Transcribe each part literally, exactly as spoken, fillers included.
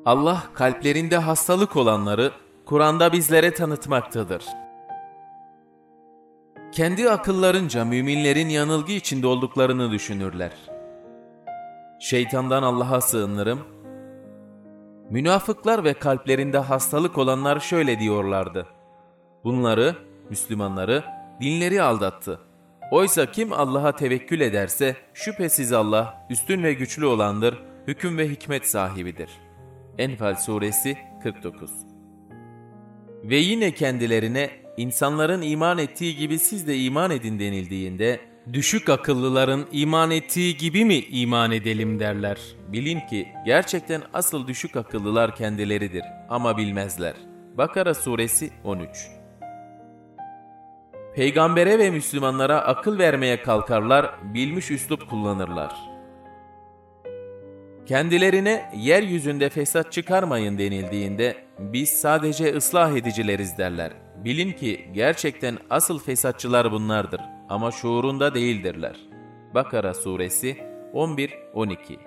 Allah kalplerinde hastalık olanları Kur'an'da bizlere tanıtmaktadır. Kendi akıllarınca müminlerin yanılgı içinde olduklarını düşünürler. Şeytandan Allah'a sığınırım. Münafıklar ve kalplerinde hastalık olanlar şöyle diyorlardı: bunları, Müslümanları, dinleri aldattı. Oysa kim Allah'a tevekkül ederse şüphesiz Allah üstün ve güçlü olandır, hüküm ve hikmet sahibidir. Enfal suresi kırk dokuz. Ve yine kendilerine insanların iman ettiği gibi siz de iman edin denildiğinde, düşük akıllıların iman ettiği gibi mi iman edelim derler. Bilin ki gerçekten asıl düşük akıllılar kendileridir ama bilmezler. Bakara suresi on üç. Peygambere ve Müslümanlara akıl vermeye kalkarlar, bilmiş üslup kullanırlar. Kendilerine yeryüzünde fesat çıkarmayın denildiğinde, biz sadece ıslah edicileriz derler. Bilin ki gerçekten asıl fesatçılar bunlardır ama şuurunda değildirler. Bakara suresi on bir on iki.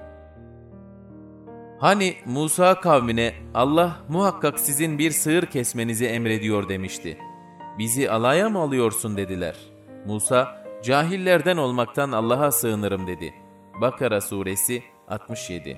Hani Musa kavmine Allah muhakkak sizin bir sığır kesmenizi emrediyor demişti. Bizi alaya mı alıyorsun dediler. Musa, cahillerden olmaktan Allah'a sığınırım dedi. Bakara suresi altmış yedi.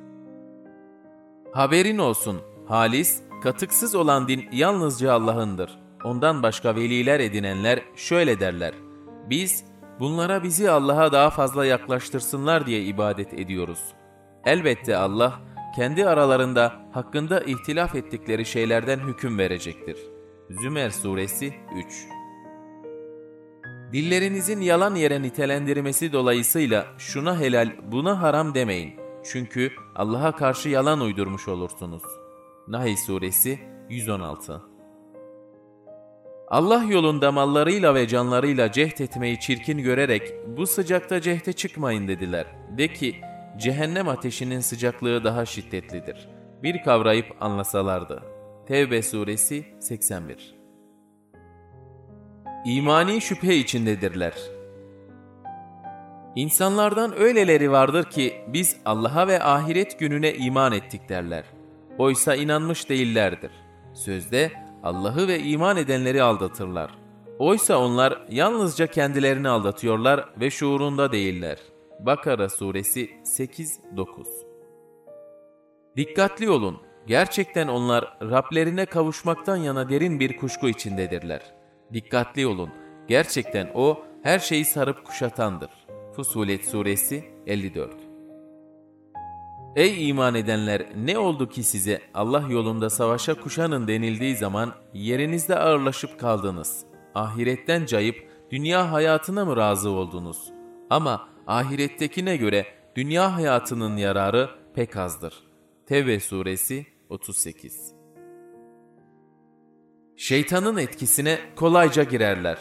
Haberin olsun, halis, katıksız olan din yalnızca Allah'ındır. Ondan başka veliler edinenler şöyle derler: biz bunlara bizi Allah'a daha fazla yaklaştırsınlar diye ibadet ediyoruz. Elbette Allah kendi aralarında hakkında ihtilaf ettikleri şeylerden hüküm verecektir. Zümer suresi üç. Dillerinizin yalan yere nitelendirmesi dolayısıyla şuna helal, buna haram demeyin. Çünkü Allah'a karşı yalan uydurmuş olursunuz. Nahl suresi yüz on altı. Allah yolunda mallarıyla ve canlarıyla cehd etmeyi çirkin görerek bu sıcakta cehde çıkmayın dediler. De ki cehennem ateşinin sıcaklığı daha şiddetlidir. Bir kavrayıp anlasalardı. Tevbe suresi seksen bir. İmani şüphe içindedirler. İnsanlardan öyleleri vardır ki biz Allah'a ve ahiret gününe iman ettik derler. Oysa inanmış değillerdir. Sözde Allah'ı ve iman edenleri aldatırlar. Oysa onlar yalnızca kendilerini aldatıyorlar ve şuurunda değiller. Bakara suresi sekiz dokuz. Dikkatli olun. Gerçekten onlar Rablerine kavuşmaktan yana derin bir kuşku içindedirler. Dikkatli olun. Gerçekten O her şeyi sarıp kuşatandır. Fussilet suresi elli dört. Ey iman edenler, ne oldu ki size Allah yolunda savaşa kuşanın denildiği zaman yerinizde ağırlaşıp kaldınız? Ahiretten cayıp dünya hayatına mı razı oldunuz? Ama ahirettekine göre dünya hayatının yararı pek azdır. Tevbe suresi otuz sekiz. Şeytanın etkisine kolayca girerler.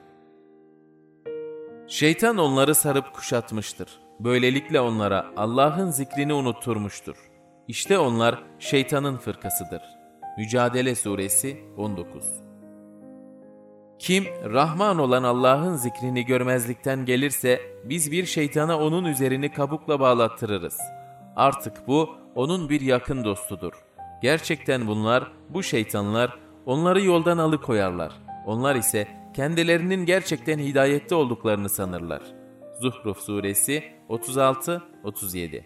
Şeytan onları sarıp kuşatmıştır. Böylelikle onlara Allah'ın zikrini unutturmuştur. İşte onlar şeytanın fırkasıdır. Mücadele suresi on dokuz. Kim Rahman olan Allah'ın zikrini görmezlikten gelirse biz bir şeytana onun üzerini kabukla bağlattırırız. Artık bu onun bir yakın dostudur. Gerçekten bunlar, bu şeytanlar onları yoldan alıkoyarlar. Onlar ise kendilerinin gerçekten hidayette olduklarını sanırlar. Zuhruf suresi otuz altı otuz yedi.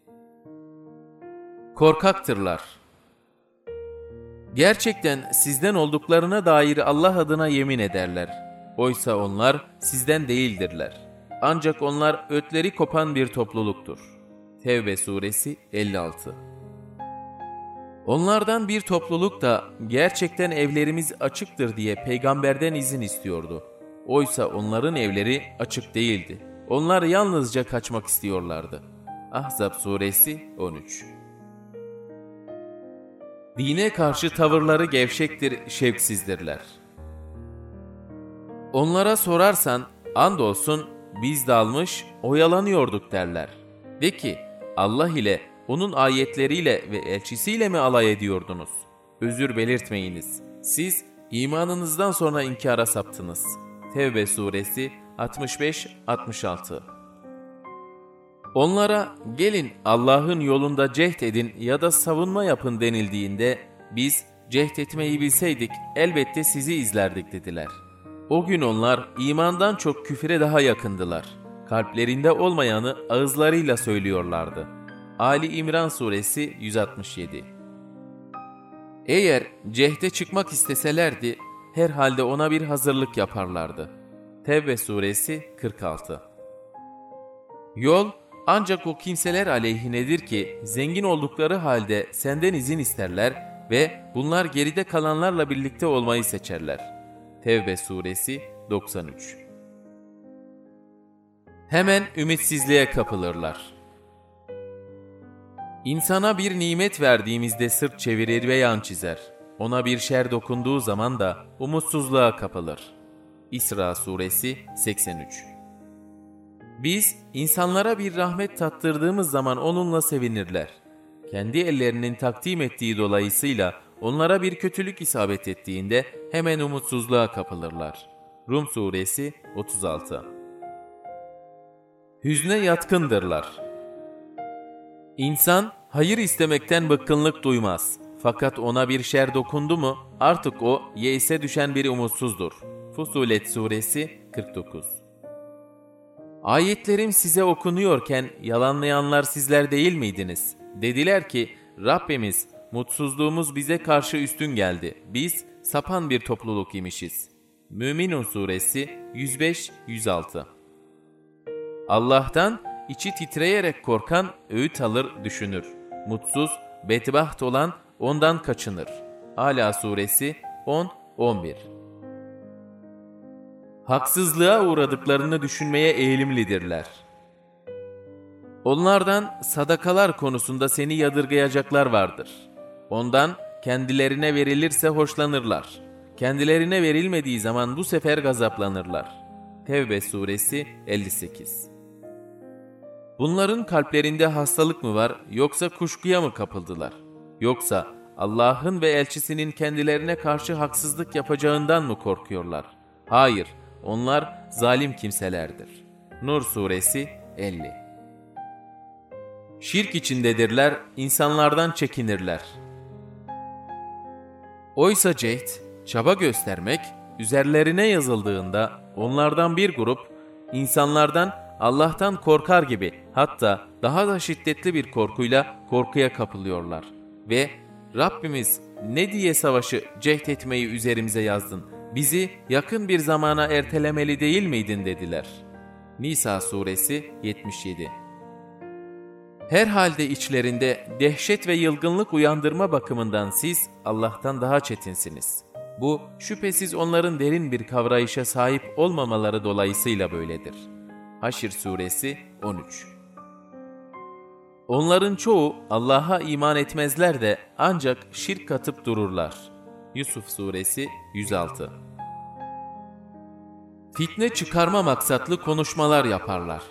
Korkaktırlar. Gerçekten sizden olduklarına dair Allah adına yemin ederler. Oysa onlar sizden değildirler. Ancak onlar ötleri kopan bir topluluktur. Tevbe suresi elli altı. Onlardan bir topluluk da gerçekten evlerimiz açıktır diye peygamberden izin istiyordu. Oysa onların evleri açık değildi. Onlar yalnızca kaçmak istiyorlardı. Ahzab suresi on üç. Dine karşı tavırları gevşektir, şevksizdirler. Onlara sorarsan, andolsun biz dalmış, oyalanıyorduk derler. De ki, Allah ile, onun ayetleriyle ve elçisiyle mi alay ediyordunuz? Özür belirtmeyiniz. Siz imanınızdan sonra inkara saptınız. Tevbe suresi altmış beş altmış altı. Onlara gelin Allah'ın yolunda cehd edin ya da savunma yapın denildiğinde biz cehd etmeyi bilseydik elbette sizi izlerdik dediler. O gün onlar imandan çok küfre daha yakındılar. Kalplerinde olmayanı ağızlarıyla söylüyorlardı. Ali İmran Suresi yüz altmış yedi. Eğer cehde çıkmak isteselerdi herhalde ona bir hazırlık yaparlardı. Tevbe Suresi kırk altı. Yol ancak o kimseler aleyhinedir ki zengin oldukları halde senden izin isterler ve bunlar geride kalanlarla birlikte olmayı seçerler. Tevbe Suresi doksan üç. Hemen ümitsizliğe kapılırlar. İnsana bir nimet verdiğimizde sırt çevirir ve yan çizer. Ona bir şer dokunduğu zaman da umutsuzluğa kapılır. İsra Suresi seksen üç. Biz insanlara bir rahmet tattırdığımız zaman onunla sevinirler. Kendi ellerinin takdim ettiği dolayısıyla onlara bir kötülük isabet ettiğinde hemen umutsuzluğa kapılırlar. Rum Suresi otuz altı. Hüzne yatkındırlar. İnsan hayır istemekten bıkkınlık duymaz. Fakat ona bir şer dokundu mu artık o yeise düşen bir umutsuzdur. Fussilet Suresi kırk dokuz. Ayetlerim size okunuyorken yalanlayanlar sizler değil miydiniz? Dediler ki Rabbimiz mutsuzluğumuz bize karşı üstün geldi. Biz sapan bir topluluk imişiz. Müminun Suresi yüz beş yüz altı. Allah'tan içi titreyerek korkan öğüt alır düşünür. Mutsuz, bedbaht olan ondan kaçınır. Ala Suresi on on bir. Haksızlığa uğradıklarını düşünmeye eğilimlidirler. Onlardan sadakalar konusunda seni yadırgayacaklar vardır. Ondan kendilerine verilirse hoşlanırlar. Kendilerine verilmediği zaman bu sefer gazaplanırlar. Tevbe Suresi elli sekiz. Bunların kalplerinde hastalık mı var yoksa kuşkuya mı kapıldılar? Yoksa Allah'ın ve elçisinin kendilerine karşı haksızlık yapacağından mı korkuyorlar? Hayır, onlar zalim kimselerdir. Nur Suresi elli. Şirk içindedirler, insanlardan çekinirler. Oysa cehd, çaba göstermek, üzerlerine yazıldığında onlardan bir grup, insanlardan Allah'tan korkar gibi hatta daha da şiddetli bir korkuyla korkuya kapılıyorlar. Ve Rabbimiz ne diye savaşı cehd etmeyi üzerimize yazdın, bizi yakın bir zamana ertelemeli değil miydin dediler. Nisa Suresi yetmiş yedi. Herhalde içlerinde dehşet ve yılgınlık uyandırma bakımından siz Allah'tan daha çetinsiniz. Bu şüphesiz onların derin bir kavrayışa sahip olmamaları dolayısıyla böyledir. Haşr Suresi on üç. Onların çoğu Allah'a iman etmezler de ancak şirk katıp dururlar. Yusuf Suresi yüz altı. Fitne çıkarma maksatlı konuşmalar yaparlar.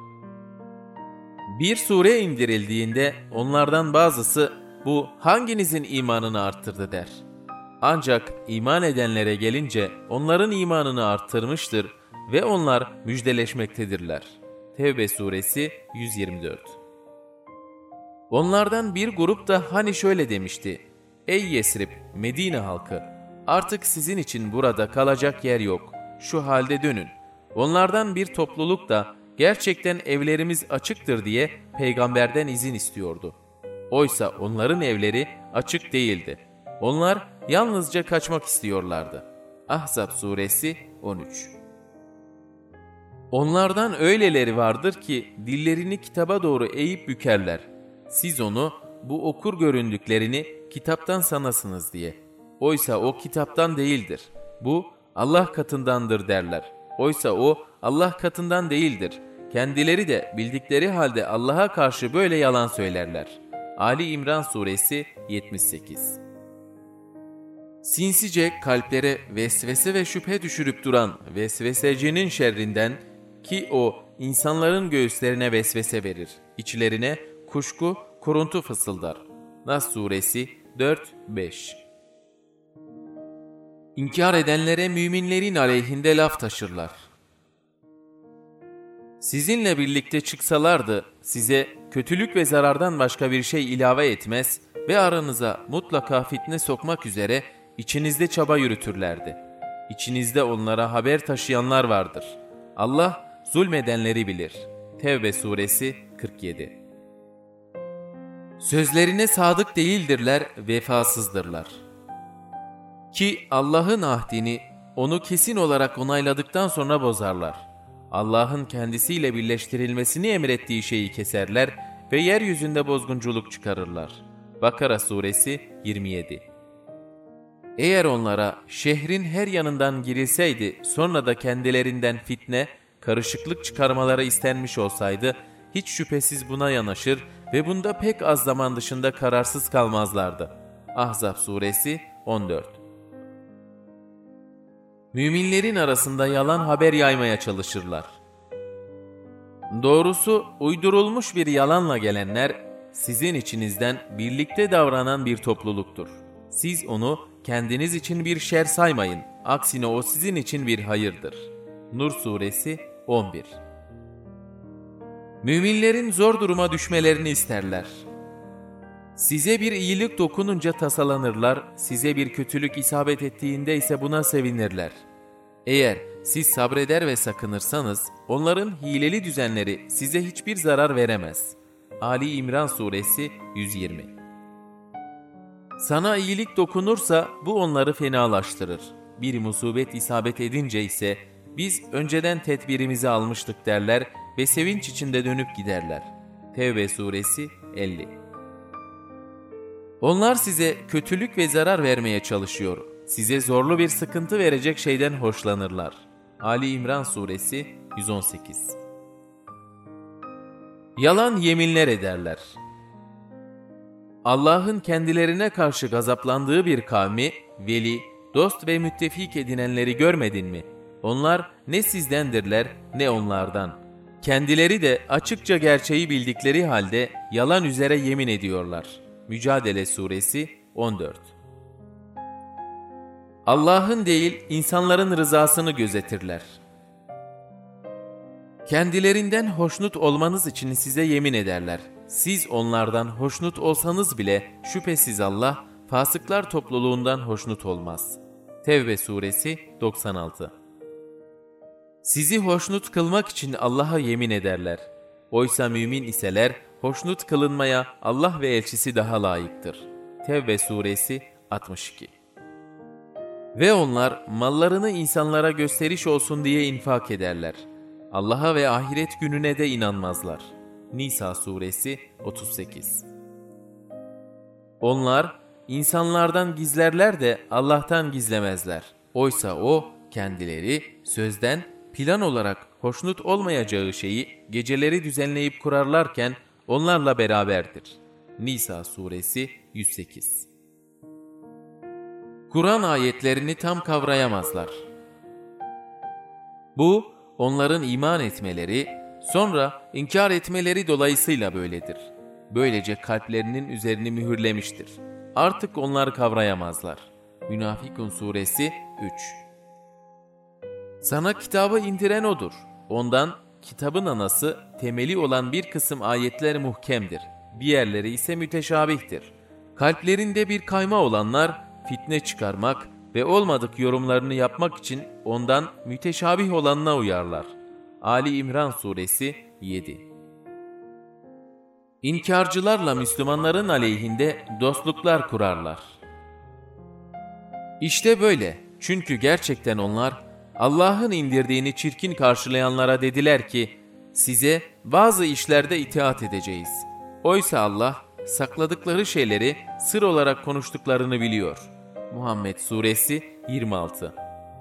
Bir sure indirildiğinde onlardan bazısı bu hanginizin imanını arttırdı der. Ancak iman edenlere gelince onların imanını arttırmıştır ve onlar müjdeleşmektedirler. Tevbe Suresi yüz yirmi dört. Onlardan bir grup da hani şöyle demişti: Ey Yesrib, Medine halkı, artık sizin için burada kalacak yer yok. Şu halde dönün. Onlardan bir topluluk da gerçekten evlerimiz açıktır diye peygamberden izin istiyordu. Oysa onların evleri açık değildi. Onlar yalnızca kaçmak istiyorlardı. Ahzab Suresi on üç. Onlardan öyleleri vardır ki dillerini kitaba doğru eğip bükerler. Siz onu, bu okur göründüklerini kitaptan sanasınız diye. Oysa o kitaptan değildir. Bu Allah katındandır derler. Oysa o Allah katından değildir. Kendileri de bildikleri halde Allah'a karşı böyle yalan söylerler. Ali İmran Suresi yetmiş sekiz. Sinsice kalplere vesvese ve şüphe düşürüp duran vesvesecinin şerrinden, ki o insanların göğüslerine vesvese verir, içlerine kuşku, kuruntu fısıldar. Nas Suresi dört beş. İnkar edenlere müminlerin aleyhinde laf taşırlar. Sizinle birlikte çıksalardı size kötülük ve zarardan başka bir şey ilave etmez ve aranıza mutlaka fitne sokmak üzere içinizde çaba yürütürlerdi. İçinizde onlara haber taşıyanlar vardır. Allah zulmedenleri bilir. Tevbe suresi kırk yedi. Sözlerine sadık değildirler, vefasızdırlar. Ki Allah'ın ahdini onu kesin olarak onayladıktan sonra bozarlar. Allah'ın kendisiyle birleştirilmesini emrettiği şeyi keserler ve yeryüzünde bozgunculuk çıkarırlar. Bakara suresi yirmi yedi. Eğer onlara şehrin her yanından girilseydi, sonra da kendilerinden fitne, karışıklık çıkarmaları istenmiş olsaydı, hiç şüphesiz buna yanaşır ve bunda pek az zaman dışında kararsız kalmazlardı. Ahzab suresi on dört. Müminlerin arasında yalan haber yaymaya çalışırlar. Doğrusu uydurulmuş bir yalanla gelenler, sizin içinizden birlikte davranan bir topluluktur. Siz onu kendiniz için bir şer saymayın, aksine o sizin için bir hayırdır. Nur suresi on bir. Müminlerin zor duruma düşmelerini isterler. Size bir iyilik dokununca tasalanırlar, size bir kötülük isabet ettiğinde ise buna sevinirler. Eğer siz sabreder ve sakınırsanız, onların hileli düzenleri size hiçbir zarar veremez. Ali İmran suresi yüz yirmi. Sana iyilik dokunursa bu onları fenalaştırır. Bir musibet isabet edince ise biz önceden tedbirimizi almıştık derler ve sevinç içinde dönüp giderler. Tevbe suresi elli. Onlar size kötülük ve zarar vermeye çalışıyor. Size zorlu bir sıkıntı verecek şeyden hoşlanırlar. Ali İmran suresi yüz on sekiz. Yalan yeminler ederler. Allah'ın kendilerine karşı gazaplandığı bir kavmi, veli, dost ve müttefik edinenleri görmedin mi? Onlar ne sizdendirler ne onlardan. Kendileri de açıkça gerçeği bildikleri halde yalan üzere yemin ediyorlar. Mücadele suresi on dört. Allah'ın değil insanların rızasını gözetirler. Kendilerinden hoşnut olmanız için size yemin ederler. Siz onlardan hoşnut olsanız bile şüphesiz Allah fasıklar topluluğundan hoşnut olmaz. Tevbe suresi doksan altı. Sizi hoşnut kılmak için Allah'a yemin ederler. Oysa mümin iseler hoşnut kılınmaya Allah ve elçisi daha layıktır. Tevbe suresi altmış iki. Ve onlar mallarını insanlara gösteriş olsun diye infak ederler. Allah'a ve ahiret gününe de inanmazlar. Nisa suresi otuz sekiz. Onlar insanlardan gizlerler de Allah'tan gizlemezler. Oysa O kendileri sözden plan olarak hoşnut olmayacağı şeyi geceleri düzenleyip kurarlarken onlarla beraberdir. Nisa suresi yüz sekiz. Kur'an ayetlerini tam kavrayamazlar. Bu, onların iman etmeleri, sonra inkar etmeleri dolayısıyla böyledir. Böylece kalplerinin üzerini mühürlemiştir. Artık onlar kavrayamazlar. Münafikun suresi üç. Sana kitabı indiren O'dur. Ondan, kitabın anası, temeli olan bir kısım ayetler muhkemdir. Diğerleri ise müteşabihtir. Kalplerinde bir kayma olanlar, fitne çıkarmak ve olmadık yorumlarını yapmak için ondan müteşabih olanına uyarlar. Ali İmran suresi yedi. İnkarcılarla Müslümanların aleyhinde dostluklar kurarlar. İşte böyle. Çünkü gerçekten onlar Allah'ın indirdiğini çirkin karşılayanlara dediler ki, size bazı işlerde itaat edeceğiz. Oysa Allah sakladıkları şeyleri sır olarak konuştuklarını biliyor. Muhammed suresi yirmi altı.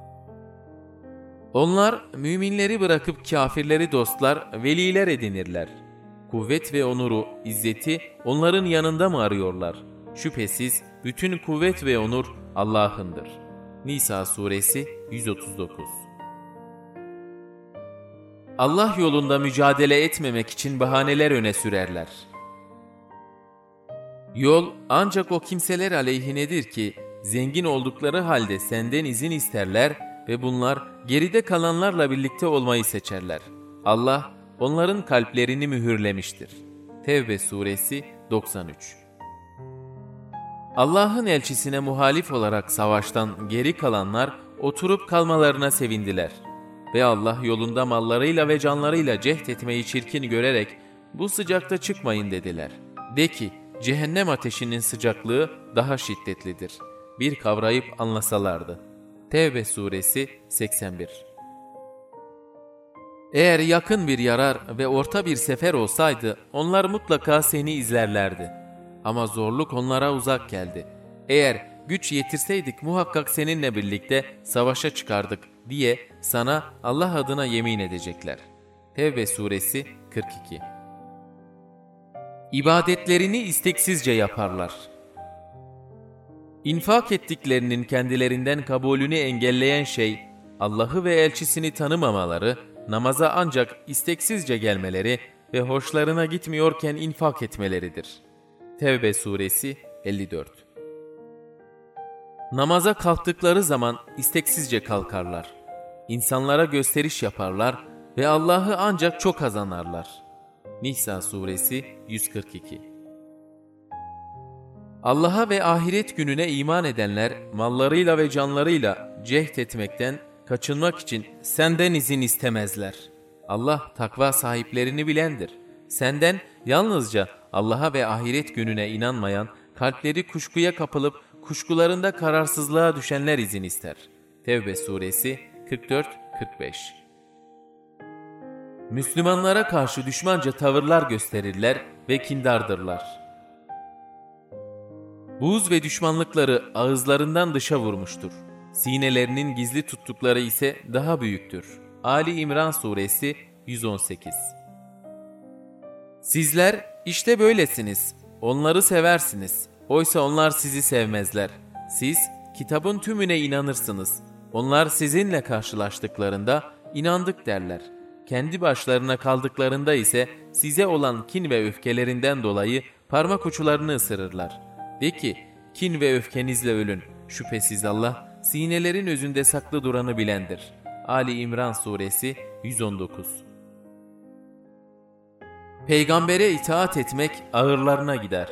Onlar müminleri bırakıp kafirleri dostlar, veliler edinirler. Kuvvet ve onuru, izzeti onların yanında mı arıyorlar? Şüphesiz bütün kuvvet ve onur Allah'ındır. Nisa suresi yüz otuz dokuz. Allah yolunda mücadele etmemek için bahaneler öne sürerler. Yol ancak o kimseler aleyhinedir ki zengin oldukları halde senden izin isterler ve bunlar geride kalanlarla birlikte olmayı seçerler. Allah onların kalplerini mühürlemiştir. Tevbe suresi doksan üç. Allah'ın elçisine muhalif olarak savaştan geri kalanlar oturup kalmalarına sevindiler. Ve Allah yolunda mallarıyla ve canlarıyla cehd etmeyi çirkin görerek bu sıcakta çıkmayın dediler. De ki, cehennem ateşinin sıcaklığı daha şiddetlidir. Bir kavrayıp anlasalardı. Tevbe suresi seksen bir. Eğer yakın bir yarar ve orta bir sefer olsaydı, onlar mutlaka seni izlerlerdi. Ama zorluk onlara uzak geldi. Eğer güç yetirseydik muhakkak seninle birlikte savaşa çıkardık diye sana Allah adına yemin edecekler. Tevbe suresi kırk iki. İbadetlerini isteksizce yaparlar. İnfak ettiklerinin kendilerinden kabulünü engelleyen şey, Allah'ı ve elçisini tanımamaları, namaza ancak isteksizce gelmeleri ve hoşlarına gitmiyorken infak etmeleridir. Tevbe suresi elli dört. Namaza kalktıkları zaman isteksizce kalkarlar. İnsanlara gösteriş yaparlar ve Allah'ı ancak çok azanarlar. Nisa suresi yüz kırk iki. Allah'a ve ahiret gününe iman edenler mallarıyla ve canlarıyla cehd etmekten kaçınmak için senden izin istemezler. Allah takva sahiplerini bilendir. Senden yalnızca Allah'a ve ahiret gününe inanmayan, kalpleri kuşkuya kapılıp kuşkularında kararsızlığa düşenler izin ister. Tevbe suresi kırk dört kırk beş. Müslümanlara karşı düşmanca tavırlar gösterirler ve kindardırlar. Buğz ve düşmanlıkları ağızlarından dışa vurmuştur. Sinelerinin gizli tuttukları ise daha büyüktür. Ali İmran suresi yüz on sekiz. Sizler işte böylesiniz. Onları seversiniz. Oysa onlar sizi sevmezler. Siz kitabın tümüne inanırsınız. Onlar sizinle karşılaştıklarında inandık derler. Kendi başlarına kaldıklarında ise size olan kin ve öfkelerinden dolayı parmak uçlarını ısırırlar. De ki, kin ve öfkenizle ölün. Şüphesiz Allah, sinelerin özünde saklı duranı bilendir. Ali İmran suresi yüz on dokuz. Peygambere itaat etmek ağırlarına gider.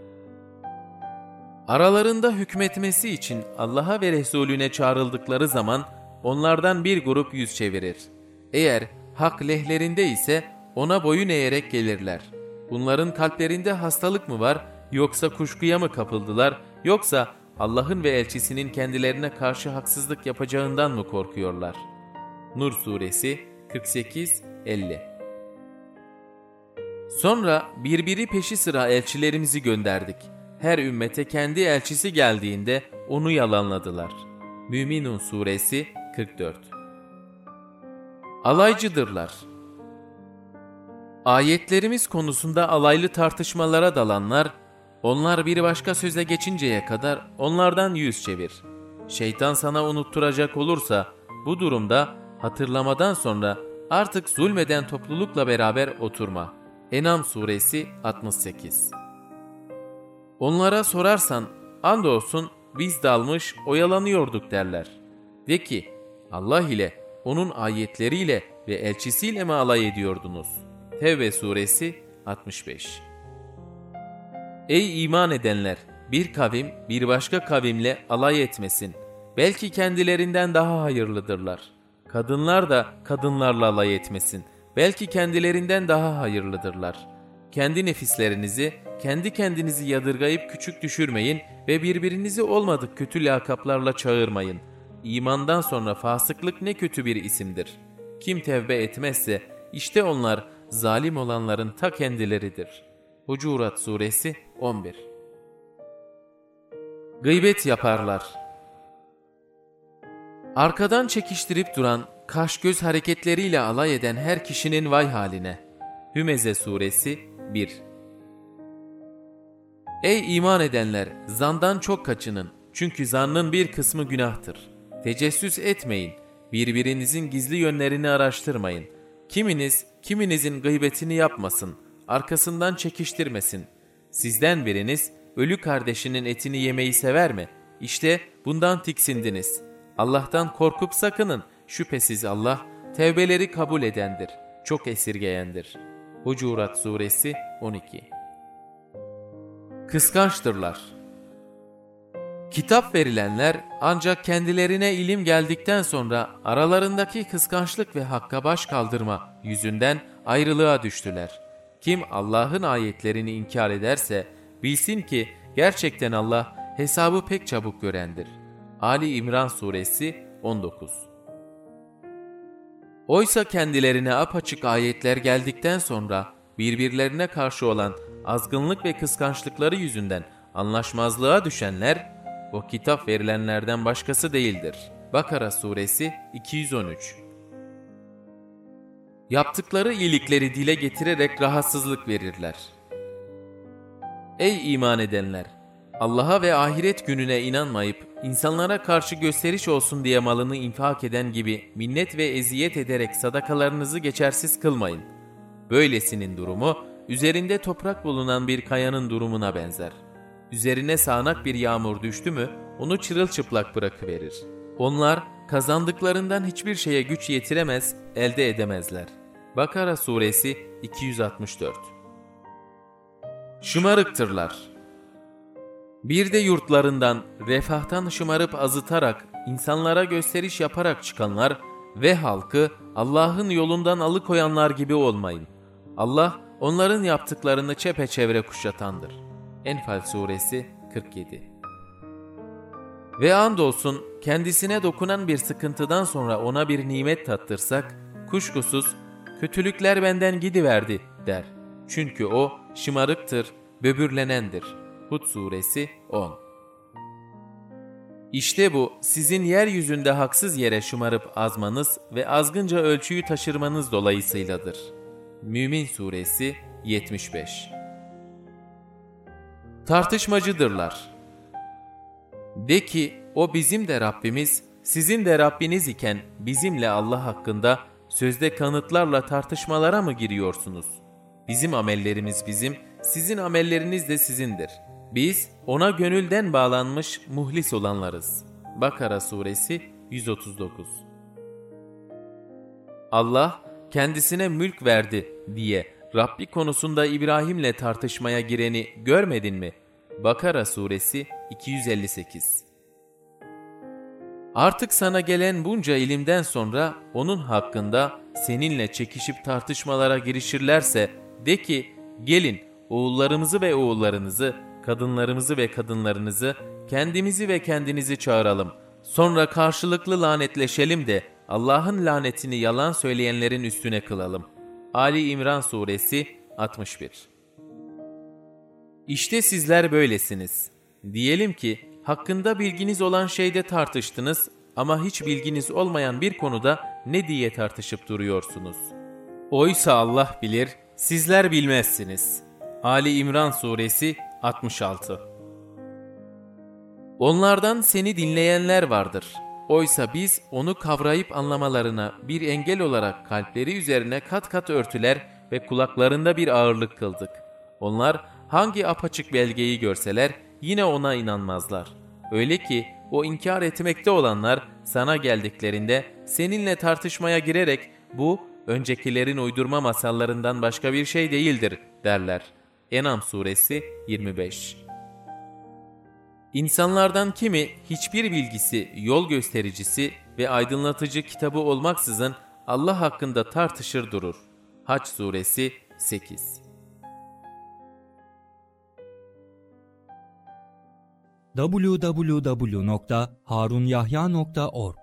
Aralarında hükmetmesi için Allah'a ve Resulüne çağrıldıkları zaman onlardan bir grup yüz çevirir. Eğer hak lehlerinde ise ona boyun eğerek gelirler. Bunların kalplerinde hastalık mı var, yoksa kuşkuya mı kapıldılar, yoksa Allah'ın ve elçisinin kendilerine karşı haksızlık yapacağından mı korkuyorlar? Nur suresi kırk sekiz elli. Sonra birbiri peşi sıra elçilerimizi gönderdik. Her ümmete kendi elçisi geldiğinde onu yalanladılar. Müminun suresi kırk dört. Alaycıdırlar. Ayetlerimiz konusunda alaylı tartışmalara dalanlar, onlar bir başka söze geçinceye kadar onlardan yüz çevir. Şeytan sana unutturacak olursa, bu durumda hatırlamadan sonra artık zulmeden toplulukla beraber oturma. En'am suresi altmış sekiz. Onlara sorarsan, andolsun biz dalmış oyalanıyorduk derler. De ki, Allah ile, onun ayetleriyle ve elçisiyle mi alay ediyordunuz? Tevbe suresi altmış beş. Ey iman edenler! Bir kavim bir başka kavimle alay etmesin. Belki kendilerinden daha hayırlıdırlar. Kadınlar da kadınlarla alay etmesin. Belki kendilerinden daha hayırlıdırlar. Kendi nefislerinizi, kendi kendinizi yadırgayıp küçük düşürmeyin ve birbirinizi olmadık kötü lakaplarla çağırmayın. İmandan sonra fasıklık ne kötü bir isimdir. Kim tevbe etmezse işte onlar zalim olanların ta kendileridir. Hucurat suresi on bir. Gıybet yaparlar. Arkadan çekiştirip duran, kaş göz hareketleriyle alay eden her kişinin vay haline. Hümeze suresi bir. Ey iman edenler! Zandan çok kaçının. Çünkü zannın bir kısmı günahtır. Tecessüs etmeyin. Birbirinizin gizli yönlerini araştırmayın. Kiminiz, kiminizin gıybetini yapmasın. Arkasından çekiştirmesin. Sizden biriniz, ölü kardeşinin etini yemeyi sever mi? İşte bundan tiksindiniz. Allah'tan korkup sakının. Şüphesiz Allah, tevbeleri kabul edendir. çok esirgeyendir. Hucurat Suresi on iki. Kıskançtırlar. Kitap verilenler ancak kendilerine ilim geldikten sonra aralarındaki kıskançlık ve hakka baş kaldırma yüzünden ayrılığa düştüler. Kim Allah'ın ayetlerini inkar ederse bilsin ki gerçekten Allah hesabı pek çabuk görendir. Ali İmran Suresi on dokuz. Oysa kendilerine apaçık ayetler geldikten sonra birbirlerine karşı olan azgınlık ve kıskançlıkları yüzünden anlaşmazlığa düşenler o kitap verilenlerden başkası değildir. Bakara Suresi iki yüz on üç. Yaptıkları iyilikleri dile getirerek rahatsızlık verirler. Ey iman edenler! Allah'a ve ahiret gününe inanmayıp insanlara karşı gösteriş olsun diye malını infak eden gibi minnet ve eziyet ederek sadakalarınızı geçersiz kılmayın. Böylesinin durumu üzerinde toprak bulunan bir kayanın durumuna benzer. Üzerine sağanak bir yağmur düştü mü onu çırılçıplak bırakıverir. Onlar kazandıklarından hiçbir şeye güç yetiremez, elde edemezler. Bakara Suresi iki yüz altmış dört. Şımarıktırlar. Bir de yurtlarından, refahtan şımarıp azıtarak, insanlara gösteriş yaparak çıkanlar ve halkı Allah'ın yolundan alıkoyanlar gibi olmayın. Allah onların yaptıklarını çepeçevre kuşatandır. Enfal Suresi kırk yedi. Ve andolsun kendisine dokunan bir sıkıntıdan sonra ona bir nimet tattırsak, kuşkusuz kötülükler benden gidiverdi der. Çünkü o şımarıktır, böbürlenendir. Hud Suresi on. İşte bu sizin yeryüzünde haksız yere şımarıp azmanız ve azgınca ölçüyü taşırmanız dolayısıyladır. Mümin Suresi yetmiş beş. Tartışmacıdırlar. De ki o bizim de Rabbimiz, sizin de Rabbiniz iken bizimle Allah hakkında sözde kanıtlarla tartışmalara mı giriyorsunuz? Bizim amellerimiz bizim, sizin amelleriniz de sizindir. Biz ona gönülden bağlanmış muhlis olanlarız. Bakara Suresi yüz otuz dokuz. Allah kendisine mülk verdi diye Rabbi konusunda İbrahim'le tartışmaya gireni görmedin mi? Bakara Suresi iki yüz elli sekiz. Artık sana gelen bunca ilimden sonra onun hakkında seninle çekişip tartışmalara girişirlerse de ki gelin oğullarımızı ve oğullarınızı, kadınlarımızı ve kadınlarınızı, kendimizi ve kendinizi çağıralım. Sonra karşılıklı lanetleşelim de Allah'ın lanetini yalan söyleyenlerin üstüne kılalım. Ali İmran Suresi altmış bir. İşte sizler böylesiniz. Diyelim ki hakkında bilginiz olan şeyde tartıştınız ama hiç bilginiz olmayan bir konuda ne diye tartışıp duruyorsunuz? Oysa Allah bilir, sizler bilmezsiniz. Ali İmran Suresi altmış altı. Onlardan seni dinleyenler vardır. Oysa biz onu kavrayıp anlamalarına bir engel olarak kalpleri üzerine kat kat örtüler ve kulaklarında bir ağırlık kıldık. Onlar hangi apaçık belgeyi görseler yine ona inanmazlar. Öyle ki o inkar etmekte olanlar sana geldiklerinde seninle tartışmaya girerek bu öncekilerin uydurma masallarından başka bir şey değildir derler. En'am Suresi yirmi beş. İnsanlardan kimi hiçbir bilgisi, yol göstericisi ve aydınlatıcı kitabı olmaksızın Allah hakkında tartışır durur. Hac Suresi sekiz. double-u double-u double-u nokta harunyahya nokta org